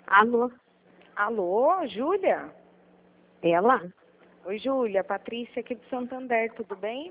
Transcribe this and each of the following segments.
Alô? Alô, Júlia? Ela? Oi, Júlia. Patrícia aqui de Santander, tudo bem?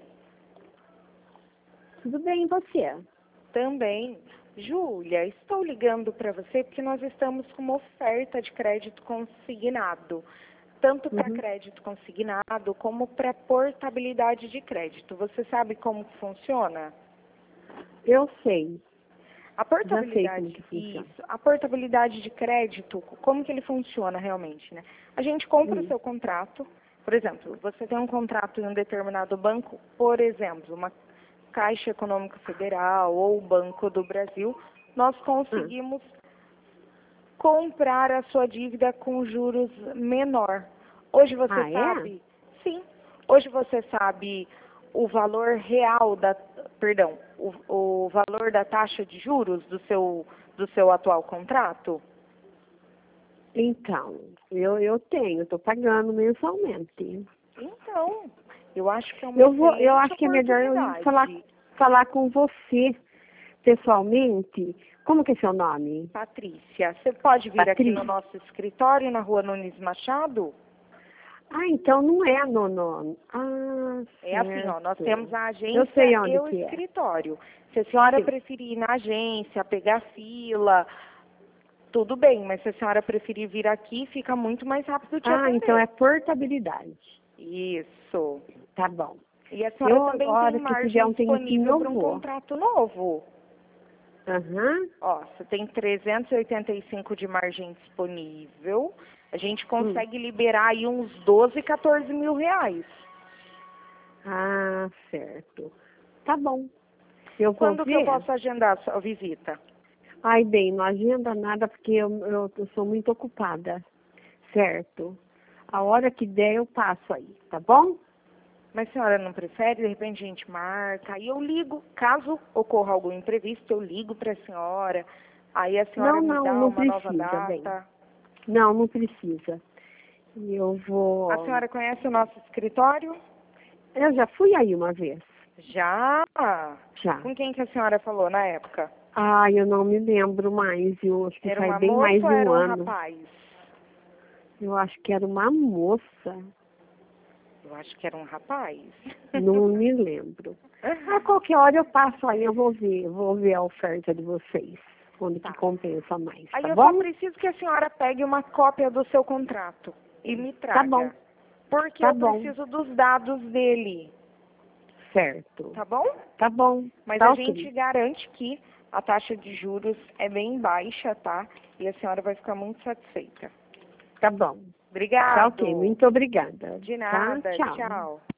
Tudo bem, e você? Também. Júlia, estou ligando para você porque nós estamos com uma oferta de crédito consignado, tanto para crédito consignado como para portabilidade de crédito. Você sabe como que funciona? Eu sei. A Já sei portabilidade, como que funciona. isso. A portabilidade de crédito, como que ele funciona realmente, né? A gente compra o seu contrato, por exemplo, você tem um contrato em um determinado banco, por exemplo, uma Caixa Econômica Federal ou o Banco do Brasil, nós conseguimos comprar a sua dívida com juros menor. Hoje você sabe? Sim. Hoje você sabe o valor real o valor da taxa de juros do seu atual contrato? Então, eu tenho, estou pagando mensalmente. Então, eu acho que é uma Eu acho que é melhor eu ir falar com você pessoalmente. Como que é seu nome? Patrícia, você pode vir aqui Patrícia. no nosso escritório, na Rua Nunes Machado? Ah, então não é no... Ah, É assim, ó, nós temos a agência eu sei onde e o que é. escritório. Se a senhora Sim. preferir ir na agência, pegar fila, tudo bem, mas se a senhora preferir vir aqui, fica muito mais rápido de atender. Então é portabilidade. Isso. Tá bom. E a senhora também hora tem que margem tiver um tempinho, disponível eu para um vou. contrato novo. Ó, você tem 385 de margem disponível. A gente consegue liberar aí uns 12, 14 mil reais. Ah, certo. Tá bom. Eu vou Quando que eu ver. posso agendar a sua visita? Ai, bem, não agenda nada porque eu sou muito ocupada. Certo. A hora que der eu passo aí, tá bom? Mas a senhora não prefere? De repente a gente marca. Aí eu ligo. Caso ocorra algum imprevisto, eu ligo para a senhora. Aí a senhora me dá não uma nova precisa, bem. data. Não precisa. Eu vou... A senhora conhece o nosso escritório? Eu já fui aí uma vez. Já? Já. Com quem que a senhora falou na época? Eu não me lembro mais. Eu acho que Era faz uma bem moça mais de ou era um um ano. rapaz? Eu acho que era uma moça. Eu acho que era um rapaz. Não me lembro. A qualquer hora eu passo aí, eu vou ver a oferta de vocês, onde que compensa mais, Aí tá eu bom? só preciso que a senhora pegue uma cópia do seu contrato e me traga. Tá bom. Porque Tá eu bom. preciso dos dados dele. Certo. Tá bom? Tá bom. Mas Tá a ok. gente garante que a taxa de juros é bem baixa, tá? E a senhora vai ficar muito satisfeita. Tá bom. Obrigada. Tá ok. Muito obrigada. De nada. Tá? Tchau. Tchau.